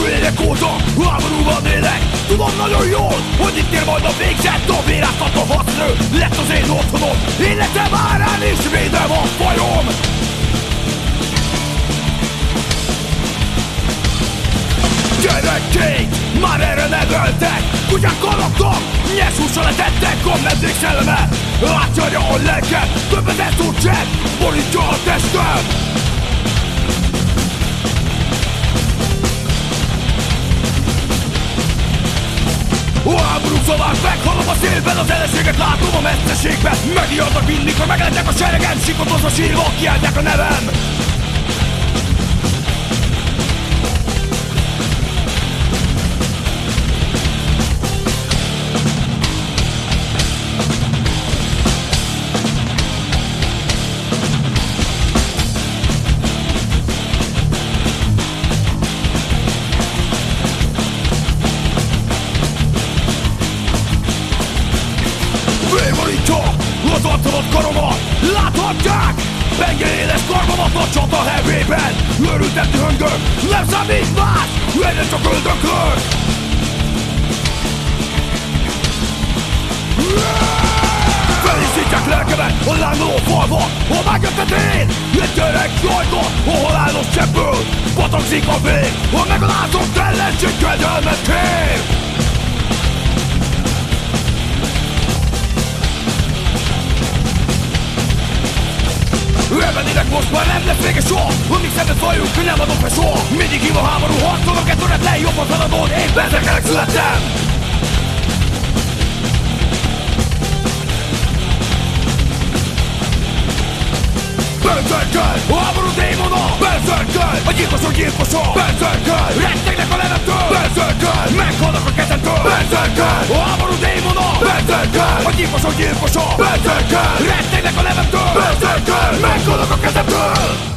Évek óta háborúban élek. Tudom nagyon jól, hogy itt ér majd a végzett. A véráztató hadszerő lett az én otthonom. Életem árán is védem a fajom. Gyerekként már erre neveltek. Kutyákkal laktam, nyers hússal letettek. A meddék szelleme átjárja a lelkem. Több ezer szúrcsek borítja a testem. A háború szavát meghallom a szélben, az ellenséget látom a messzeségben. Megijednek mindig, ha meglátják a seregem. Sikotozva sírva kiáltják a nevem. Az arcomat karomat láthatják. Penge éles karmamat a csata hevében. Őrülten dühöngök, nem számít más. Egyre csak öldökök. Felisítják lelkemet a lángoló falva. Ha megjötted én, egy gyerek sajtot a halálos cseppből. Patagzik a vég, ha megalázott ellenség kegyelmet kér. Elmennének most már nem lesz vége soha. Amíg szemben fajunk, nem adom fel soha. Mindig hív a háború, harcolok, egy töretlen jobban feladod. Én berserkelnek születtem. Berserker, a háború démona. Berserker, a gyilkosok gyilkosa. Berserker, rettegnek a nevemtől. Berserker, meghalnak a kezemtől. Berserker, a háború démona. Berserker, a gyilkosok gyilkosa. Berserker, rettegnek a nevemtől. Berserker, meghalnak a kezemtől.